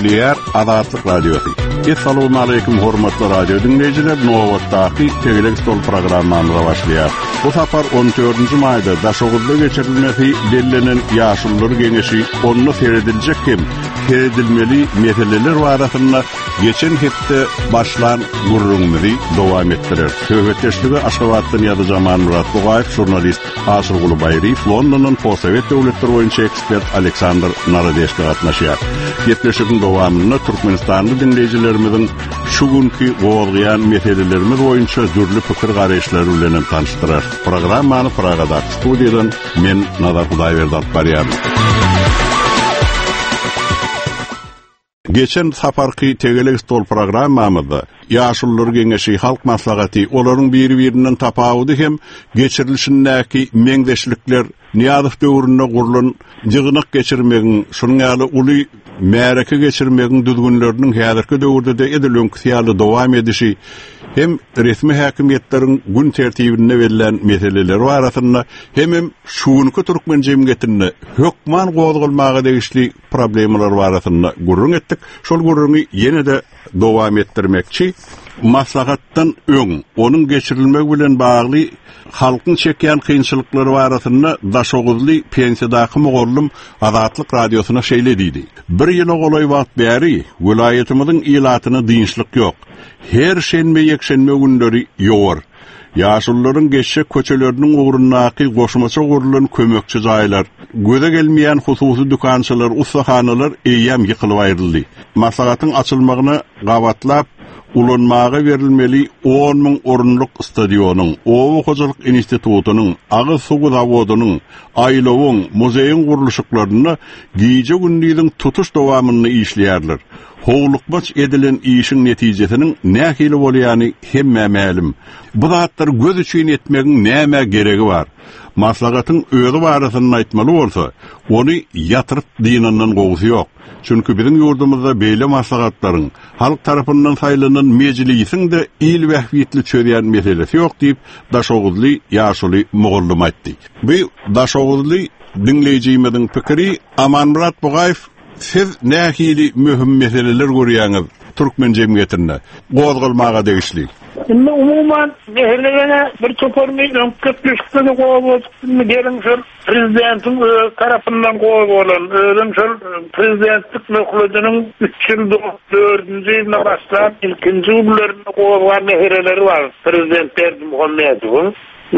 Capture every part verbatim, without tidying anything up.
Nükleer Azatlyk Radiosu. Assalamu alaykum hormatly radio dinleyijiler. Nowatdaky Tegelik Stol programmamyza başlaýar. Bu safar on dördünji maýda Daşoguzda geçirilmesi bellenen ýaşullar geňeşi only serediljekim. Seredilmeli meseleler barasynda geçen hepde başlan gurrunmyzy dowam etdirer. Söhbetleşigi Aşgabatdan ýa-da Jaman Murat Bugaýew, jurnalist Asır Gulubayriýew, Londondan Posowet döwletleri boýunça ekspert Aleksandr Narodeşki gatnaşýar. Gepleşigiň dowamyny Türkmenistanly dinleyijilerimizin şu günkü gowalgyan meselelerimiz boýunça dürli pikir garaýşlary bilen tanıştyrar. Programmany Pragada studiýadan men Nazar Hudaýberdi alyp barýar. Geçen saparky Tegelik Stol programmamyzda ýaşullar geňeşi halk maslahaty olaryň biri-birinden tapawudy hem geçirilişindäki meňdeşlikler Niýazow döwründe gurulan ýygynyk geçirmegiň, şonuň ýaly uly märeke geçirmegiň düzgünleriniň häzirki döwürde de edilen ýaly dowam edişi hem resmi häkimetleriň gün tertibine berilen meseleler barasynda hem şuňky türkmen jemgyýetinde hökman gowdulmagy degişli problemler barasynda gurrun etdik. Şol gurruny ýene-de dowam etdirmekçi. Maslahatdan öň, onun geçirilmegi bilen bagly halkyň çekýän kynçylyklary barasynda Daşoguzly pensiýadaky mugallym Azatlyk radiosuna şeýle diýdi. Bir ýyla golay wagt bäri vilayetimiziň ilatyny diňçlik ýok. Her şenme ýekşenme günleri ýogar. Ýaşullaryň geçşek köçeleriniň ugrundaky goşmaça gurulan kömekçi jaýlar, göze gelmeýän hususy dükançylar, ustahanalar eýýäm ýykylyp aýryldy. Maslahatyň açylmagyny gabatlap ulanmaga verilmeli on min orunluk stadionuň, Owu Hojalyk institutunyň, Agyz suw zawodynyň, aýlawyň, muzeýiň guruluşyklaryny giýje gündüziň tutuş dowamyny işleýärler. Howlukmaç edilen işin netijesinin nähili bolýany hemme ma'lum. Bu zatlar göz üçin etmegiň näme geregi bar? Maslahatyň öňü barasynda aýtmaly bolsa, ony ýatyryp dinandan gowsy ýok. Çünkü bizim yurdumuzda beýle maslahatlaryň halk tarapyndan saýlanan mejlisiň de il wähbitli çöýýän meselesi ýok diýip Daşoguzly ýaşuly mugallym aýtdy. Bu Daşoguzly dinleýijimiziň pikiri. Aman Murat Bugaýew, siz nähili mühim meseleler görýäňiz türkmen jemgyýetinde gowdulmaga degişli? Şimdi umuman meselelere bir toparlayıp önketleştiğini kovaladığını gelin şöyle prezidentin tarafından kovalan, öyle şöyle prezidentlik mekulüdünün üç yıl dördüncü yılına başlayan ilkinci yıllarını kovalan meseleleri var. Prezident Erdi Muhammedov'un.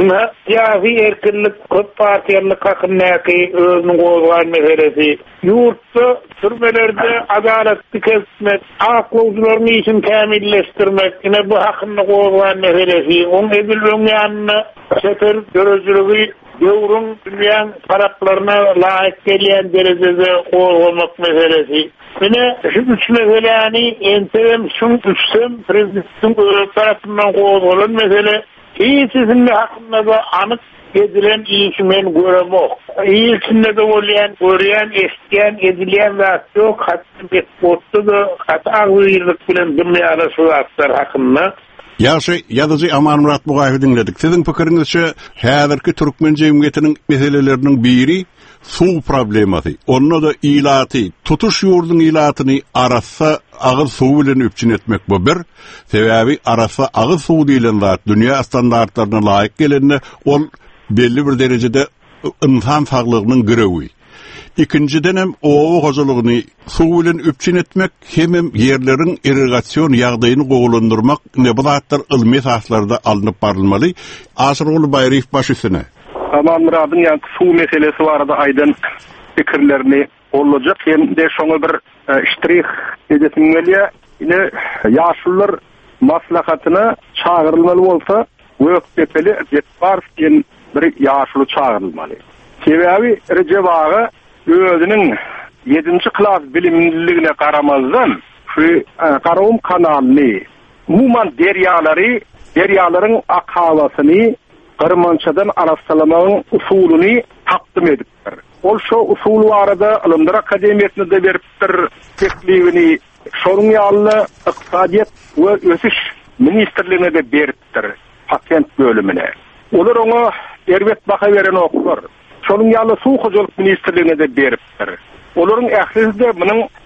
Siyasi erkinlik, köp partiyarlık hakkındaki özünün kovalan meselesi. Yurtta, türbelerde adaletli kesmek, akılcılarını için temilleştirmek, yine bu hakkında kovalan meselesi. Onun edilmenin yanına sefer görücülüğü, dövrün dünyanın taraflarına layık gelen derecede kovalamak meselesi. Yine şu üç meseleni entevem, şun üçsem, prezidentin tarafından kovalan mesele. İyisinin hakkında da anık edilen işi men göremok. İyisinde de olayan, görüyen, eşleyen, edilen ve yok. Hatta bir postu da hatta ağırlık bilen dünyalı suatlar hakkında. Ýaşy ýazyjy Aman Murat Bugaýew dinledik. Siziň pikiriňizçe häzirki türkmen jemgyýetiniň meseleleriniň biri suw problemasy. Onda da ilaty, tutuş ýurduň ilatyny arassa agyz suw bilen üpçün etmek bu bir. Sebäbi arassa agyz suw diýilen zat dünýä standartlaryna laýyk gelende ol belli bir derejede insan saglygynyň girewi. İkinciden hem Owu Hojalygyny suw bilen üpçün etmek hem ýerleriň irrigasion ýagdaýyny gowlandyrmak ne bu zatlar ilmi sahlarda alınıp barylmaly. Asır Gulubayriýew başysyna. Aman Murat'ın yani suw meselesi barada aýdan pikirlerini olacak. Hem de şoňa bir iştirih edesim gelýär. Ine ýaşullar maslahatyna çağırylmaly bolsa, wökdepeli bar diýen bir ýaşuly çağırylmaly. Sebäbi Recep ağa özünün yedinci klas bilimliligine qaramazdan şu Qarawum kanalyny, umuman derýalary, derýalaryň akhawasyny Qırmançadan arassalamagyň usulyny takdim edipdir. Ol şo usul barada Ilymlar Akademiýasyna da beripdir teklifini, şonuň ýaly ykdysadyýat we ösüş ministrligine de beripdir patent bölümine. Olar oňa erbet baka beren oklar. Şonuň ýaly suw hojalyk ministrligine de beripdir. Olaryň ählisinde munyň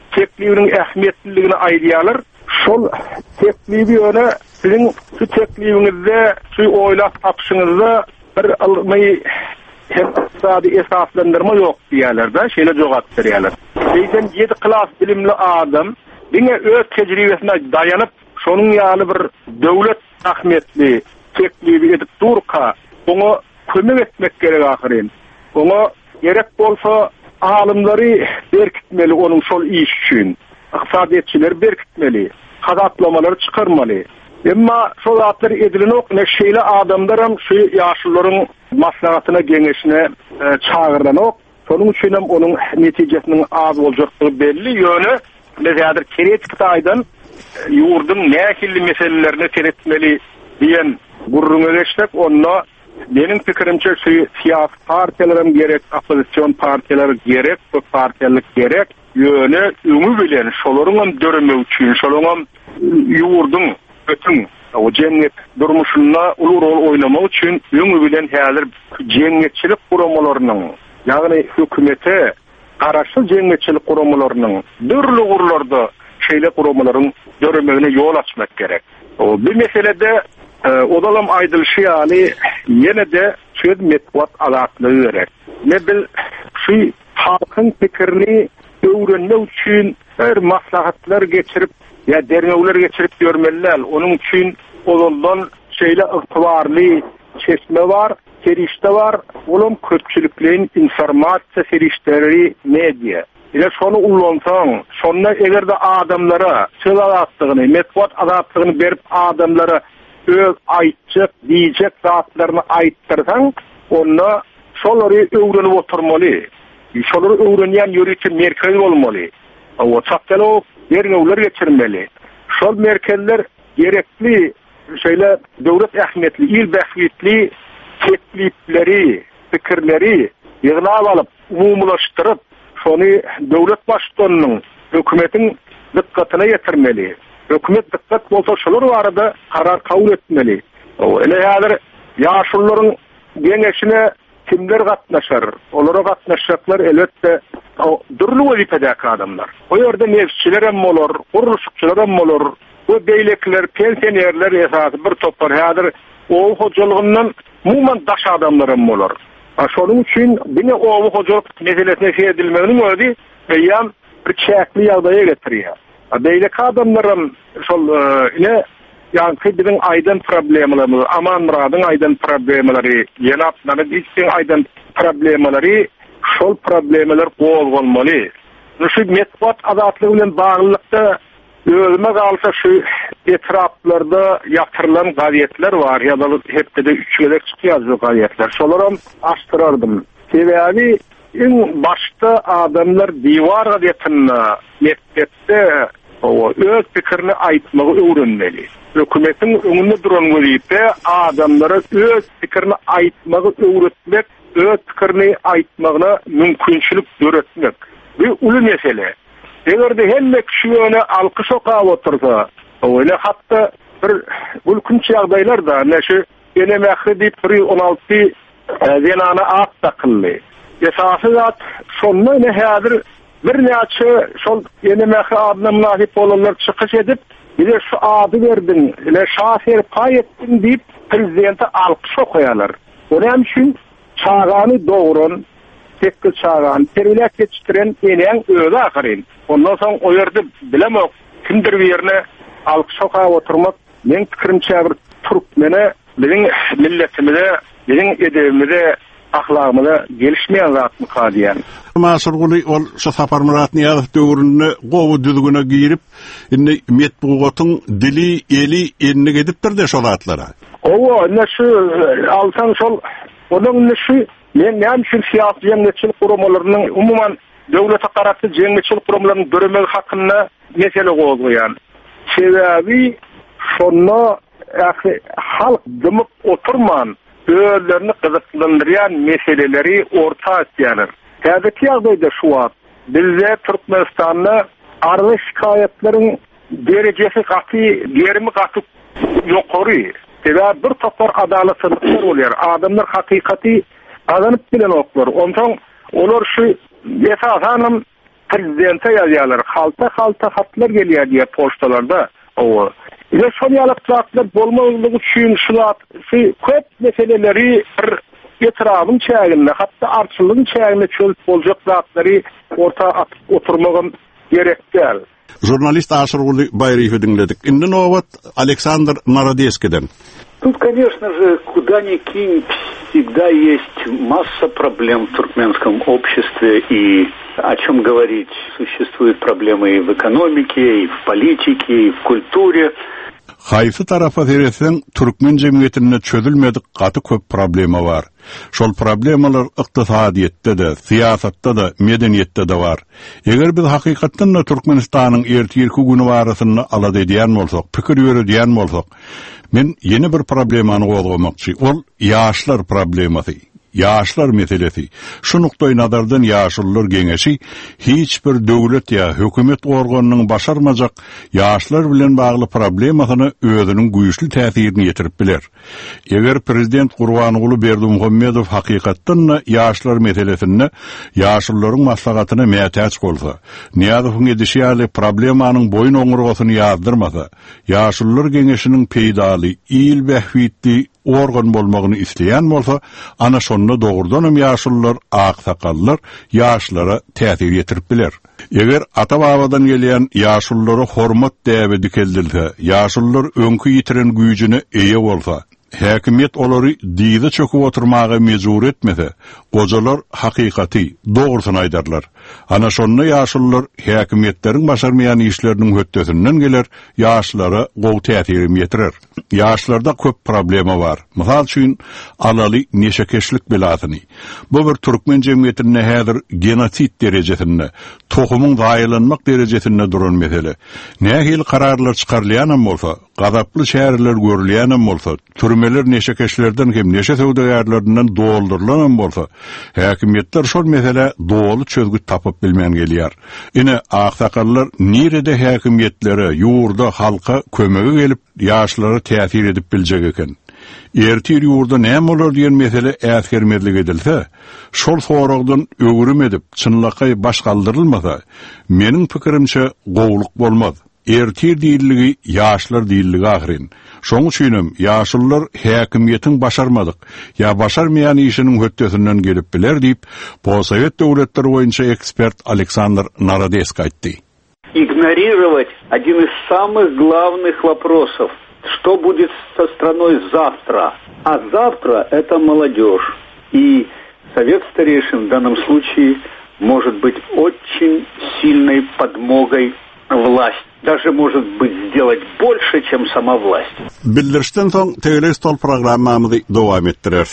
teklibinin ähmiýetliligini aýdýarlar. Şol teklibi öne sizin şu teklibinizde, şu oýlap tapşyňyzda bir almy iqtisadi esaslandyrma ýok diýerler da, şeýle jogap berýärler. Beýden yedi klas bilimli adam diňe öz tejribesine daýanyp, şonuň ýaly bir döwlet ähmiýetli teklibi edip durka, onu kömek etmek gerek ahiryn. Onu gerek bolsa alımlary berkitmeli onun şol iş üçin. Iqtisadiýetçiler berkitmeli, hadatlamalar çykarmaly. Emma şol atlar edilenok ne şeýle adamlaram şu ýaşullaryň maslahatyna geňeşine e, çağırlanok. Şonuň üçin hem onuň netijesiniň az boljakdygy belli ýöne mezadyr keretik aýdan ýurdun nähilli meselelerini teretmeli diýen gurruna geçsek, onda benim pikirimçe siyasi partiýalaram gerek, opozisiýon partiýalary gerek, bu partiýalyk gerek, ýöne öňü bilen şolaryň döremi üçin, şolaryň ýurdun bütün o jemgyýet durmuşynda uly rol oýnamak üçin öňü bilen häzir jemgyýetçilik guramalarynyň, ýagny hökümete garaşly jemgyýetçilik guramalarynyň dörli gurlarda şeýle guramalaryň döremegine ýol açmak gerek. O bir meselede e, odalam aýdylşy ýaly ýene de söz metbuat azatlygy gerek. Ne bil şu halkyň pikirini öwrenmek üçin bir maslahatlar geçirip ya derneğler geçirip görmeliler. Onun için olandan şeyle ıktibarlı çeşme var, serişte var. Onun köpçülüklerin informasiya serişleri medya. İle şonu ullansan, şonuna eger de adamlara söz azatlygyny, metbuat azatlygyny berip adamlara öz aýtjak, diýjek zatlaryny aýtdyrsaň, onda şolary öwrenip oturmaly. Şolary öwrenýän ýörüçi merkez bolmaly. O çapdaly derneğler geçirmeli. Şol merkezler gerekli şöyle döwlet ähmiýetli, il bähwitli teklipleri, pikirleri ýygnap alyp, umumlaşdyryp, şonu döwlet başçylarynyň, hökümetiň dikkatyna ýetirmeli. Hökümet dikkat bolsa şolar barada karar kabul etmeli. O ele häzir ýaşullaryň geňeşine kimler gatnaşar? Olara gatnaşaklar elbetde durlu wezipedäki adamlar. O ýerde nefsçiler hem bolar, guruluşçylar hem bolar. Bu beýlekler, pensionerler esasy bir toplar. Häzir ow hojalygyndan mumman daş adamlar hem bolar. Şonuň üçin bine ow hojalyk meselesine şeýdilmeginiň özi beýan bir çäkli ýagdaýa getirýär. Beýleki adamlar şol ine ýa-ni biziň aýdan problemlerimiz, Aman Muradyň aýdan problemleri, ýenapnany diýsen aýdan problemleri, şol problemler gowulmaly. Şu metbuat azatlygy bilen baglykda özüme galsa şu etraplarda ýatyrylan gazetler var, ýa-da hepde üçgelek çykýar şu gazetler. Şolaram açtyrardım. Sebebi en başta adamlar divar gazetini metbetde o öz pikirini aýtmagy öwrenmeli. Hökümetiň öňünde duran wezipä adamlara öz pikirini aýtmagy öwretmek, öz pikirini aýtmagyna mümkinçilik döretmek. Bu uly mesele. Egerde hemme kişi öne alkyş okap otursa, öyle hatda bir gülkünç ýagdaýlarda näşe enemäki diýip on alty zenana at takylly. Esasy zat şonda ne häzir bir näçe şol enemäki adyna münasip bolanlar çykyş edip, bir şu ady berdin, ile şaher pay etdin diýip prezidente alkyş okaýarlar. Onuň üçin çağany dogran, tekil çağan, terbilek geçtiren eneň özi ahiryn. Ondan soň o ýerde bilemek, kimdir bir ýerine alkyş okap oturmak, men pikirimçe bir Türkmene, biziň milletimize, biziň edebimize, ahlagymyza gelişmeýän zat mukadiýan. Masurguly ol şu Sapar Murat Niýazow döwründe gowy düzgüne girip, indi metbuatyň dili, eli enine gedipdir de şol atlara. Owa, ne şu alsan şol, onuň şu men näme üçin siýasy jemgyýetçilik guramalarynyň umuman döwlete garakly jemgyýetçilik guramalarynyň döremegi hakynda mesele gozulýan. Sebebi şonu halk dymyp oturman, özlerini kızıklandıryan meseleleri orta etýärler. Häzirki ýagdaýda şu wagt bizde Türkmenistanda arly şikayetleriň derejesi gaty, derimi gaty ýokary. Sebäbi bir topar adalatsızlyklar bolýar. Adamlar hakykaty azanyp bilen oklar. Ondan olar şu esasanam prezidente yazıyorlar. Halta halta hatlar geliyor diye postalarda. O. Ile son yalıpçaklar bolmalığı üçün şulat, köp meseleleri etrafın çayında, hatta arçılığın çayında çözüp olacak zatları orta atıp oturmağın gerek değil. Jurnalist Aşırgul Bayriev'i dinledik. Indi novat Александр Народецкий'den. Тут, конечно же, куда ни кинь, всегда есть масса проблем в туркменском обществе, и о чем говорить, существуют проблемы и в экономике, и в политике, и в культуре. Hayfı tarafa teresen Türkmen cemiyetinde çözülmedik katı köp problema var. Şol problemalar iqtisadiyette de, siyasatta da, medeniyette de var. Eger biz hakikatdan da Türkmenistan'ın ertirki günü barasını alad ediyen bolsak, pikir yürüdiyen bolsak, men yeni bir problemany gozgamakçy. Ol yaşlar problemasy. Yaşlar meselesi. Şu noktoy nazardan yaşlılar geňeşi hiç bir döwlet ya hökümet organynyň başarmajak yaşlar bilen bagly problemasyny özüniň güýçli täsirini ýetirip biler. Eger prezident Gurbanoğlu Berdimuhammedow hakykatdan yaşlar meselesini yaşlılaryň maslahatyna mätäç bolsa, Niýazowyň edişýäli problemanyň boyun oňurgasyny ýazdyrmasa, yaşlılar geňeşiniň peýdaly, il behwitli organ bolmagyny isleýän bolsa, ana şonda dogurdanam yaşlılar, aksakallar yaşlara täsir ýetirip biler. Eger ata-babadan gelýän yaşlılara hormat däbi dikeldilse, yaşlılar öňkü ýitiren güýjüne eýe bolsa, häkimiýet olary diýde çöküp oturmagy mejbur etmese, ojalar hakykati, dogrusyny aýdarlar. Ana şonda yaşlılar häkimiýetleriň başarmaýan işleriniň höttesinden geler, yaşlara gowy täsir ýetirer. Yaşlarda köp problema var. Mysal üçin alaly neşekeşlik belasyny. Bu bir Türkmen jemgyýetinde häzir genosit derejesinde, tohumyň gaýlanmak derejesinde duran mesele. Nähil kararlar çykarylýan bolsa, gazaply şäherler görülýän bolsa, türmeler neşekeşlerden hem neşe söwdagärlerinden doldurulan bolsa, häkimiýetler şol mesele dogly çözgüt tapyp bilmän gelýär. Ine aksakallar nirede häkimiýetlere, ýurda halka kömegi gelip yaşlara täsir edip biljek eken. Ertir ýurda näme bolar diýen mesele äsgermerlik edilse, şol soragdan öwrüm edip çynlakay baş galdyrylmasa, meniň pikirimçe gowluk bolmaz. Ertir diýilligi yaşlar diýilligi ahyrin. Şoň üçin yaşlılar häkimiýetiň başarmadyk, ýa başarmaýan işiniň höttesinden gelip biler diýip, Possovet döwletleri boýunça ekspert Александр Народецкий aýtdy. Игнорировать один из самых главных вопросов. Что будет со страной завтра? А завтра это молодежь. И Совет старейшин в данном случае может быть очень сильной подмогой власти. Даже может быть сделать больше, чем сама власть. Bildirişden soň T V Stol programmamyzy dowam etdirer.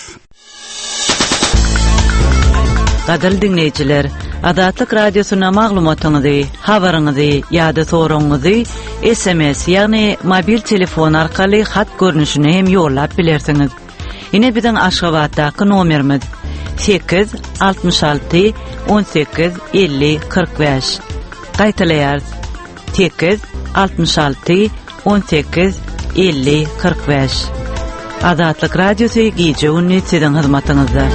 Gadal dinleyijiler, Adatlyk radiosyna maglumatyňyzy, habaryňyzy ýa-da soragyňyzy S M S ýagny mobil telefon arkaly hat görnüşine hem ýollap bilersiňiz. Ine biziň Aşgabatdaky nomerimiz sekiz altmış alty on sekiz elli kırk beş. Gaýtalaýar sekiz altmış alty on sekiz elli kırk beş. Adatlyk radiosy gije ünni siziň hyzmatyňyzda.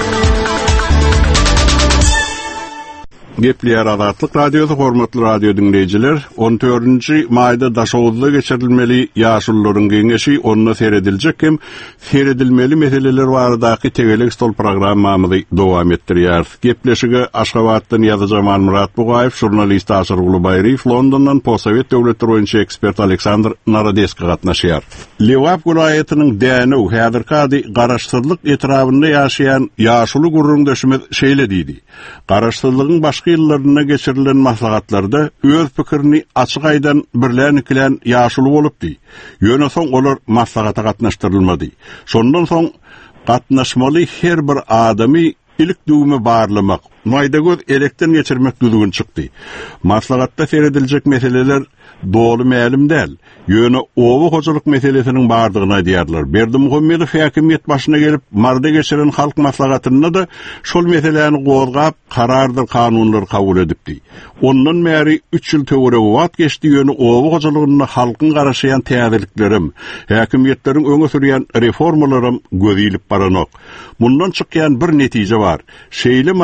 Gepleýär Adatlyk radiosu hormatly radio dinleyijiler, on dördünji maýda daşawuzda geçirilmeli ýaşullaryň geňeşi onna seredilejek hem seredilmeli meseleler baradaky T V Stol programmamyzy dowam etdirýär. Gepleşige Aşgabatdan ýazyjy Murat Bugaýew, jurnalist Aşyrgul Bayriew, Londondan Possovet döwletleri boýunça ekspert Александр Народецкий gatnaşýar. Lewap vilayatynyň däne häzirki garaşsyzlyk etrafynda ýaşaýan ýaşuly gurrundaşymyz şeýle diýdi. Garaşsyzlygyň başga ýyllarynda geçirilen maslahatlarda öz pikirini açyk aýdan birlän-ikilen ýaşuly bolupdy. Ýöne soň olar maslahata gatnaşdyrylmady. Şondan soň gatnaşmaly her bir adamy ilk düwme barlamak, maýda göz elekden geçirmek düzgün çykdy. Maslahatda serediljek meseleler dolu mälim däl. Ýöne owa hojalyk meselesiniň bardygyny aýdýarlar. Berdimuhammedow häkimiýet başyna gelip marda geçiren halk maslahatyna da şol meseleni gozgap karardyr kanunlar kabul edipdi. Ondan märi üç ýyl töwere wagt geçdi. Ýöne owa hojalygyna halkyň garaşaýan täzirliklerim, häkimiýetleriň öňe sürýän reformalarym gözilip baranok. Mundan çykýan bir netije bar. Şeýle maslahatlar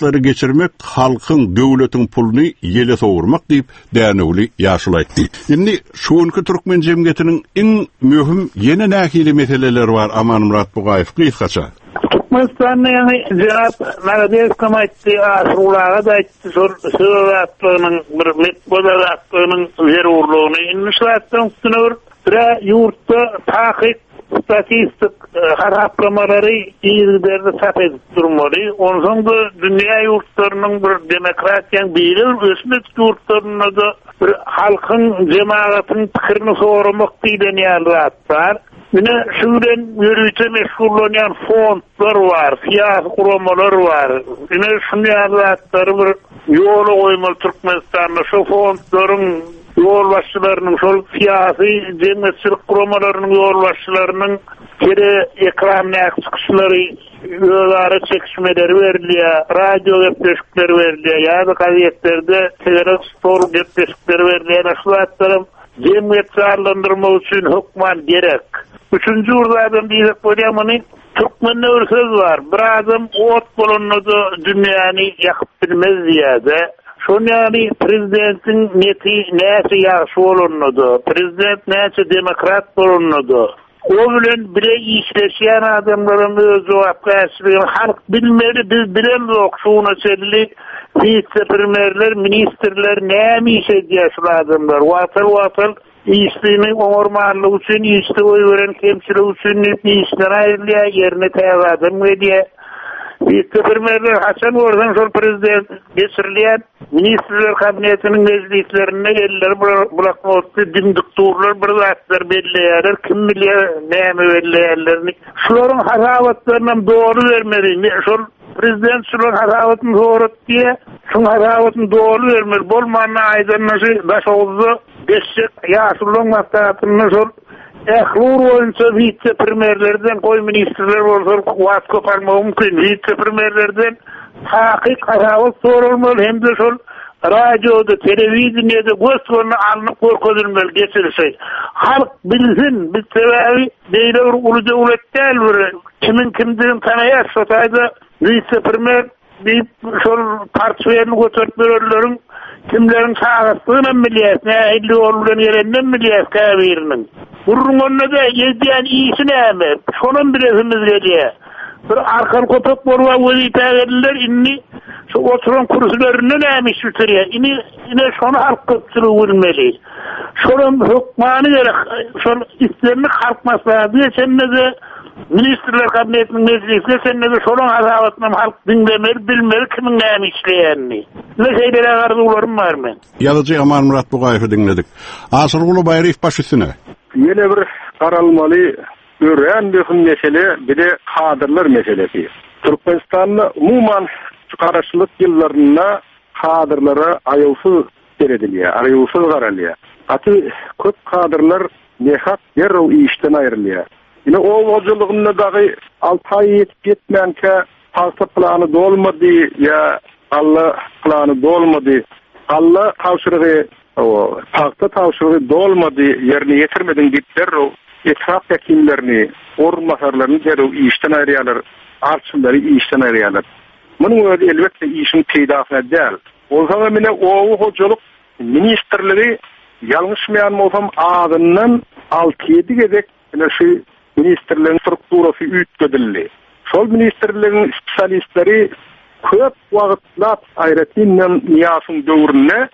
masları geçirmek, halkın, döwletiň puluny ýele sowurmak diýip dänewli ýaşul aýtdy. Indi şuňky türkmen jemgyýetiniň iň möhüm ýene nähili meseleler bar Aman Murat Bugaýew gysgaça. Türkmenistan'da yani Cenab Nagadev Kamaytı Asrulağa da aytdı sığıratlığının bir metbodatlığının zerurluğunu inmişlattığın üstüne bir yurtta takip statistik haraplamaları iyilerde tap edip durmalı. Ondan da dünya yurtlarının bir demokratiyan bilir, ösmet yurtlarına da bir halkın cemaatinin pikirini sormak diyen yerler var. Yine şuradan yürüyüşe meşgullenen fondlar var, siyasi kuramalar var. Yine şunu yerler bir yolu koymalı Türkmenistan'da şu fondların yol başçılarının, şol siyasi cemiyetçilik kuramalarının yol başçılarının kere ekranına çıkışları, yolları çekişmeleri veriliyor, radyo gepleşikleri veriliyor, ya da gazetelerde telefon stol gepleşikleri veriliyor. Aşılatlarım cemiyetçi arlandırma için hukman gerek. Üçüncü urdadan diyecek boyamını Türkmen'de bir söz var. Bir adam ot bulundu dünyanı yakıp bilmez ziyade. Şun yani prezidentin neti neyse yaxşı olundu. Prezident neyse demokrat olundu. O bilen bile işleşen adamların öz cevap versin. Halk bilmeli, biz bilen yok şuna çelli. Vice-premierler, ministerler neymi işe diyaşlı adamlar. Vatıl vatıl İşliğinin ormanlığı için, işli oy veren kemçiliği için işten ayrılıyor, yerine tevadım ediyor. Vice-premierler Hasan oradan sol prezident geçirilen ministerler kabinetinin meclislerine eller bırakmaktı, dimdikturlar, bir zatlar belleyeler, kim biliyor neymi belleyerlerini. Şuların haravatlarından doğru vermeli. Sol prezident şuların haravatını doğru diye, şun haravatını doğru vermeli. Bolmanına aydınlışı baş oldu. Beşik yaşılığın mastatını sol ehlur oyunca vice-premierlerden koy ministerler olsa vaat koparma mümkün. Vice-premierlerden hakik haravat sorulmalı hem de sol radyoda, televizyonda gösterine alınıp korkudurmalı geçirirse. Halk bilsin, biz sebebi değil bir ulu devlet değil bir kimin kimdiğini tanıyar. Sotayda vice-premier deyip sol partilerini götürtmelerin kimlerin sağlıklığına biliyet, ne elli oğludan yerenden biliyet kabirinin. Burun onunla da yediyen iyisi ne mi? Şunun bilesimiz geliyor. Bir arkan köpek boruğa vaziyete verirler, inni şu oturan kursularını neymiş bitiriyor. İni, yine şunu halk kıpçılığı bilmeli. Şunun hükmanı gerek, şunun isterini kalkmasına diye sen de Ministerler kabinetinin meclisinde sen de şolun azavatından halk dinlemeli, bilmeli kimin neymi işleyenini. Ne şeylere arzularım var mı? Yazıcı Aman Murat Bugaýewy dinledik. Asırgulu Baýryf baş üstüne. Yine bir qaralmaly ören bir mesele, bir de kadrlar meselesi. Türkmenistan'da umuman çıkarışlık yıllarında kadrlara ayılsız verilýär, ayılsız garalýar. Atı köp kadrlar nehat yerro işten ayrılýar. Yine o yolculuğunda dahi altı ay yetip yetmenke halka planı dolmadı ya Allah planı dolmadı. Allah tavşırığı, o halkta tavşırığı dolmadı yerini getirmedin deyipler o etraf yakimlerini, ormasarlarını deru işten ayrıyalar, arçınları işten ayrıyalar. Bunun öyle elbette işin peydafına değil. O zaman yine o hocalık ministerleri yanlışmayan olsam ağzından altı yedi gedek yine şu ministerlerin strukturası ütkedildi. Şol ministerlerin spesialistleri köp wagtlar aýratyndan niyasın döwrüne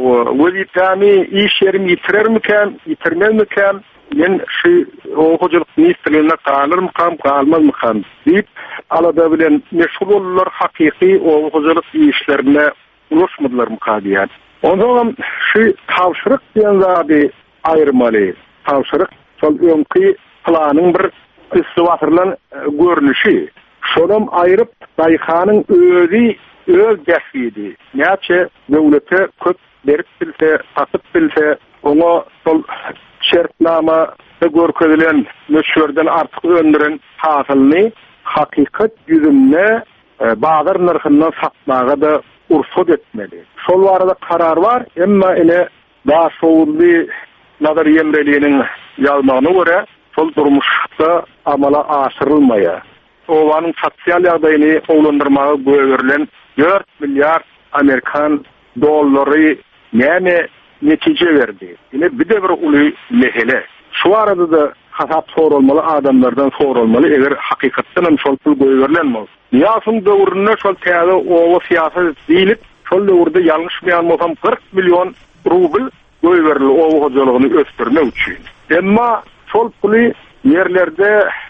wezipämi iş yerim yitirermiken, yitirmezmiken, men şu hocalyk ministerlerine galyrmykam, galmazmykam diýip alada bilen meşgul bolurlar, hakyky o hocalyk işlerine ulaşmadylar mukadiýat. Ondan şu tawşyryk diýen zady aýyrmaly. Tawşyryk şol öňki planın bir kısıvatırlan görünüşü. Şolam ayırıp Dayxanın özü öz dəfiydi. Näçe döwlete köp berip bilse, satıp bilse, ona sol şertnama da görkezelen nöşörden artık öndüren hasılını hakikat yüzünde e, bazar narhından satmağa da ursud etmeli. Şol arada karar var, emma ile daha soğullu Nazar Yemreli'nin yazmağına göre sol durmuşda amala aşırılmaya. owanyň sosial ýagdaýyny oglandyrmagy göwerilen dört milyar Amerikan dollary näme netije berdi. Ine bir de bir uly mesele. Şu arada da hasap sorulmaly, adamlardan sorulmaly, eger hakykatdan şol pul göwerilenmez. Ýaşyň döwründe şol täze owa siýasat diýilip, şol döwürde ýalňyş beýanmasam kırk milyon rubl göwerildi owa hojalygyny ösdürmek üçin. Emma şol puly yerlerde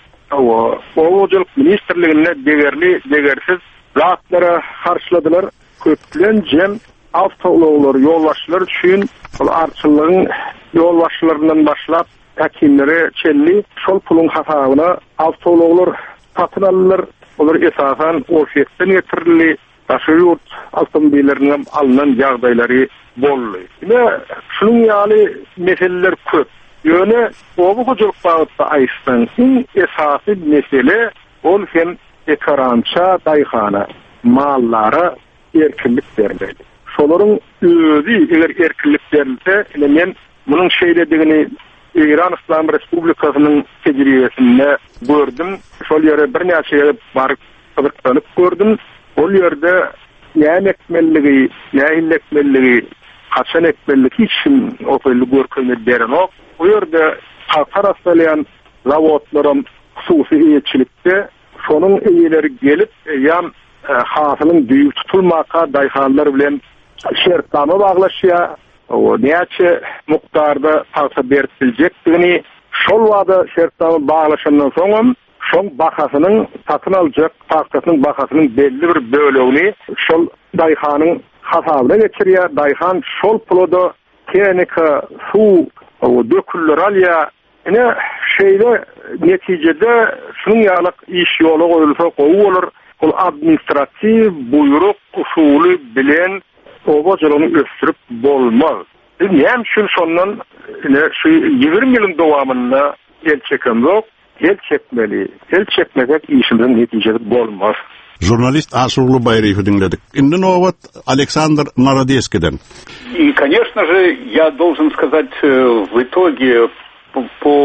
owa hojalyk ministrligine degerli, degersiz zatlara harçladylar. Köplen jem awtologlar, ýolbaşçylar üçin bu arçylygyň ýolbaşçylaryndan başlap hakimlere çelli şol pulun hasabyna awtologlar satyn alýar. Olar esasan orşetden getirildi. Taşyýurt awtomobilleriniň alynan ýagdaýlary boldy. Ine şunuň ýaly meseleler köp. Ýöne obu hojalyk bagtda aýsdan iň esasy mesele ol hem ekonomça daýhana mallara erkinlik bermeli. Şolaryň özi eger erkinlik berilse, ine men munyň şeýledigini İran İslam Respublikasynyň tejribesinde gördüm. Şol ýere bir näçe ýere baryp gyzykdyryp gördüm. Ol ýerde näme ekmelligi, näme ekmelligi, haçan ekmelligi hiç kim oýly görkezmek berenok. O ýerde halkara salyan zawodlarym hususy eýetçilikde şonuň eýeleri gelip ýam hasylyň düýüp tutulmaka daýhanlar bilen şertnama baglaşýar. O näçe mukdarda halka beriljekdigini şol wada şertnama baglaşandan soň şoň bahasynyň satyn aljak paýkasynyň bahasynyň belli bir bölegini şol daýhanyň hasabyna geçirýär. Daýhan şol pulda tehnika, suw, o döküller alýar. Ine şeýle netijede şunuň ýalyk iş ýoly goýulsa gowy bolar. Ol administrativ buyruk usuly bilen obajalygyny ösdürip bolmaz. Näme şol şondan ine şu ýigirme ýylyň dowamynda el çeken yok. El çekmeli. El çekmezek işimizin neticesi bolmaz. Журналист Ашурлу Байрифу dinledik. Indi nowat Александр Народецкийden. И, конечно же, я должен сказать в итоге по, по,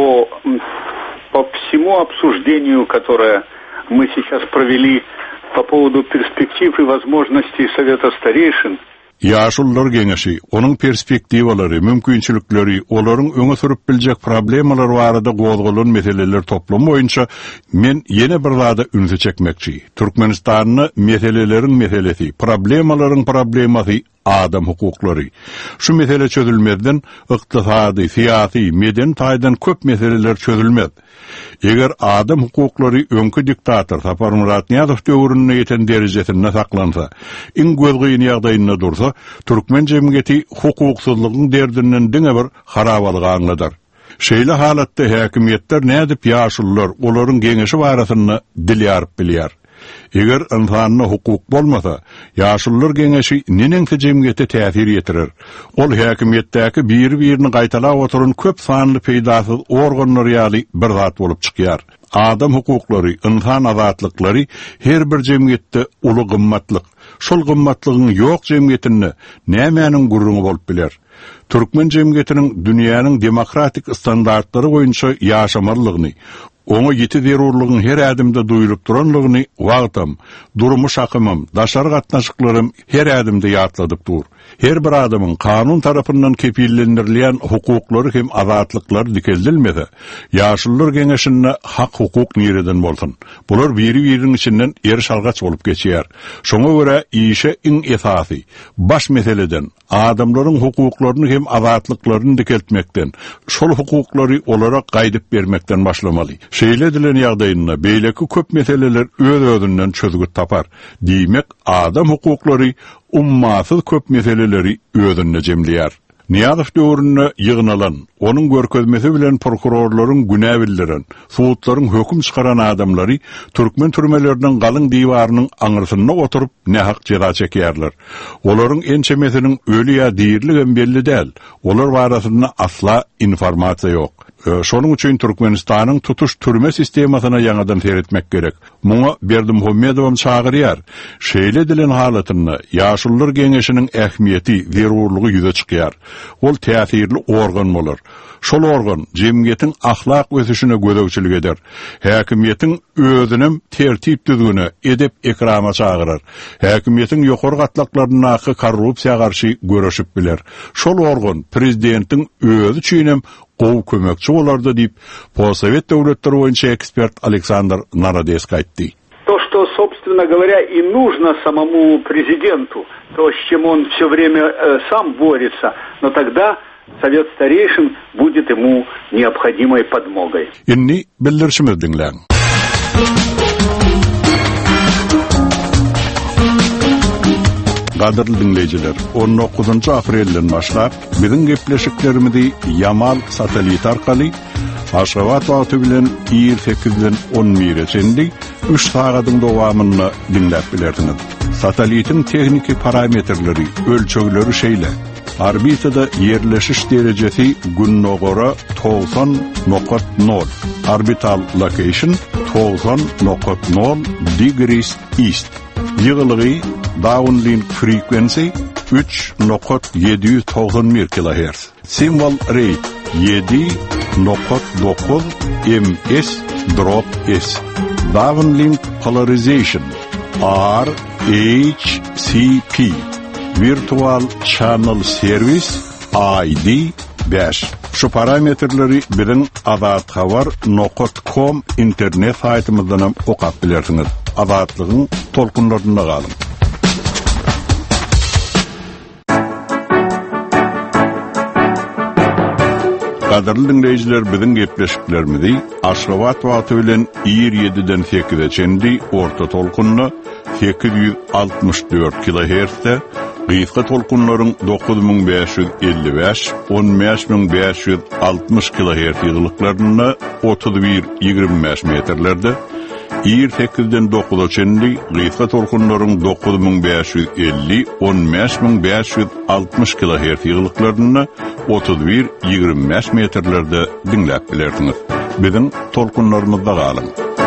по всему обсуждению, которое мы сейчас провели по поводу перспектив и возможностей Совета старейшин, Ýaşullar geňeşi, onuň perspektiwalary, mümkinçilikleri, olaryň öňe sürüp biljek problemler barada gozgolan meseleler toplamy boýunça men ýene bir zada ünse çekmekçi. Türkmenistanyň meseleleriň meselesi, problemalaryň problemasy adam hukuklary. Şu mesele çözülmezden ykdysady, syýasy, meden taýdan köp meseleler çözülmez. Eger adam hukuklary öňkü diktator Sapar Murat Niýazow döwrüne ýeten derejesinde saklansa, iň gözgüýün ýagdaýynda dursa, türkmen jemgyýeti hukuksuzlygyň derdinden diňe bir harabalygy aňladar. Şeýle halatda häkimetler nädip ýaşullar olaryň geňeşi barasyny dilýaryp bilýär. Eger insanyň hukuk bolmasa, ýaşullar geňeşi neneňse jemgyýete täsir ýetirer. Ol häkimetdäki bir-birini gaýtalap oturan köp sanly peýdasyz organlar ýaly bir zat bolup çykýar. Adam hukuklary, insan azatlyklary her bir jemgyýetde uly gymmatlyk. Şol gymmatlygyň ýok jemgyýetinde nämäniň gurruny bolup biler. Türkmen jemgyýetiniň dünýäniň demokratik standartlary boýunça ýaşamalygyny, oňa ýeti zerurlygyň her adamda duýulyp duranlygyny wagtam, durmuş akymym, daşar gatnaşyklarym her adamda ýatladyp dur. Her bir adamyň kanun tarapyndan kepillendirilýän hukuklary hem azatlyklary dikeldilmese, ýaşullar geňeşinde hak hukuk nireden bolsun. Bular biri-biriniň içinden er şalgaç bolup geçýär. Şoňa görä işe iň esasy, baş meseleden adamlaryň hukuklaryny hem azatlyklaryny dikeltmekden, şol hukuklary olara gaýdyp bermekden başlamaly. Şeýle dilen ýagdaýynda beýleki köp meseleler öz-özünden çözgüt tapar. Diýmek, adam hukuklary ummasyz köp meseleleri özünde jemleýär. Niýazow döwründe ýygnalan, onuň görkezmesi bilen prokurorlaryň günä bildiren, suwutlaryň höküm çykaran adamlary türkmen türmelerinden galyň diýwarynyň aňyrsyna oturup nähak jeza çekýärler. Olaryň ençemesiniň öli ýa diýirligi belli däl. Olar barasynda asla informasiýa ýok. Şonuň üçin Türkmenistanyň tutuş türme sistemasyna ýangadan seretmek gerek. Muňa Berdimuhammedow çagyrýar. Şeýle dilen halatynda ýaşullar geňeşiniň ähmiýeti, zerurlygy ýüze çykýar. ol täsirli organ bolar. Şol organ jemgyýetiň ahlak ösüşine gödöwçilik eder. Häkimiýetiň özünem tertip düzgüne edep ekrama çagyrar. Häkimiýetiň ýokary gatlaklaryna korrupsiýa garşy görüşip biler. Şol organ prezidentiň özü üçinem gowy kömekçi bolardy diýip Possovet döwletleri boýunça ekspert Александр Народецк aýtdy. То, что, собственно говоря, и нужно самому президенту, то, с чем он все время э, сам борется, но тогда Совет старейшин будет ему необходимой подмогой. Inni bildirşimiz dinleň. Gaderli dinleyijiler, on dokuzunçy aprelden başlap biziň gepleşiklerimizi Yamal satelit arkaly Aşgabat wagty bilen ýyl sekizden on birçendi üç sagatyň dowamyny dinläp bilerdiňiz. Satelitin tekniki parametrleri, ölçegleri şeýle. Orbitada yerleşiş derecesi günnogora doksan nokta nol. Orbital location doksan nokta nol degrees east. Ýygylygy downlink frequency üç nokta yedi yüz doksan bir kilohertz. Symbol rate yedi nokta dokuz ms drop s. Downlink polarization R H C P. Virtual Channel Service I D beş. Şu parametrleri bilen adat habar nokta com internet saytymyzdan okap bilersiňiz. Adatlygyň tolkunlarynda galyň. Gaderli dinleyijiler, biziň gepleşiklerimizi Aşgabat wagty bilen ýygrimi ýediden sekize çendi orta tolkunna sekiz yüz altmış dört kilohertzde, gysga tolkunlaryň dokuz bin beş yüz elli beş on beş bin beş yüz altmış kilohertz ýygylyklaryna otuz bir ýygrimi beş metrlerde, ýygrimi sekizden dokuza çendi gysga tolkunlaryň dokuz bin beş yüz elli on beş bin beş yüz altmış kilohertz ýygylyklaryna otuz bir ýygrimi beş metrlerde dinläp bilerdiňiz. Biziň tolkunlarymyzda galyň.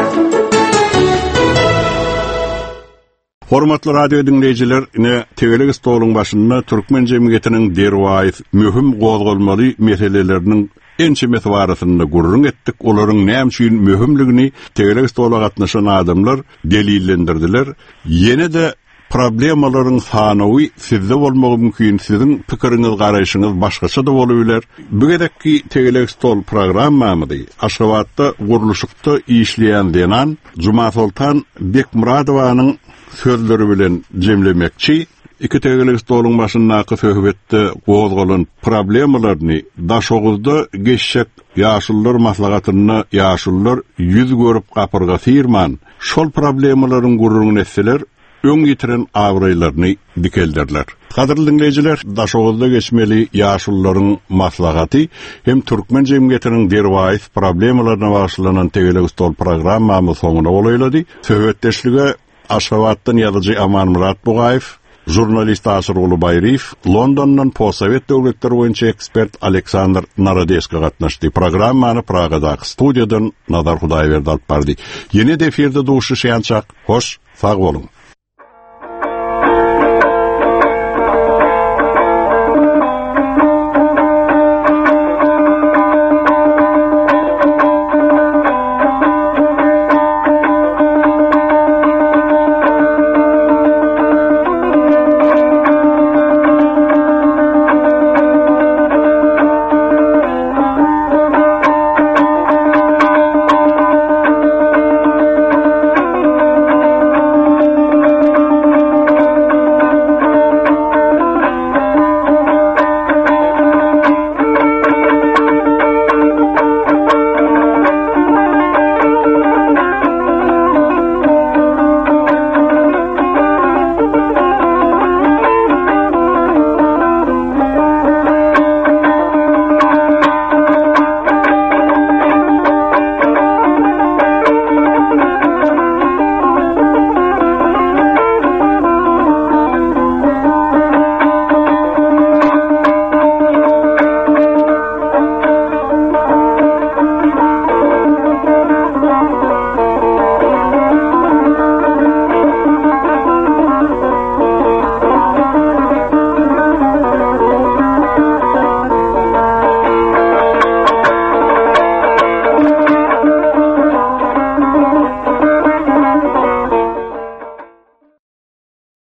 Hormatly radio dinleyijiler, ine tegelik stoluň başynda türkmen jemgyýetiniň derwayt möhüm gozgolmaly meseleleriniň ençe meswarasyny gurrun etdik. Olaryň näme üçin möhümligini tegelik stola gatnaşan adamlar delillendirdiler. Ýene de problemalaryň sanawy sizde bolmagy mümkin, siziň pikiriňiz, garaýşyňyz başgaça da bolabilir. Bu gedekki tegelik stol programmamyzy Aşgabatda guruluşykda işleýän denan Juma Sultan Bekmuradowanyň sözleri bilen jemlemekçi, iki tegelik stoluň başyndaky söhbetde gozgolan problemalaryny daşoguzda geçşek ýaşullar maslahatyny ýaşullar ýüz görüp gapyrga firman, şol problemalaryň gurrun etseler, öň getiren awraýlaryny dikeldirler. Gaderli dinleyijiler, daşoguzda geçmeli ýaşullaryň maslahaty hem türkmen jemgyýetiniň derwayt problemalaryna bagşlanan tegelik stol programmamy soňuna bolalady. Söhbetdeşlige Aşgabatdan ýazyjy Aman Murat Bugaýew, jurnalist Asyr Ulu Baýriýew, Londondan Possovet döwletleri boýunça ekspert Александр Народецк gatnaşdy. Programmany Pragadaky studiýadan Nazar Hudaýberdi alyp bardy. Ýene de eferde duşy şeýançak. Hoş, sag bolun.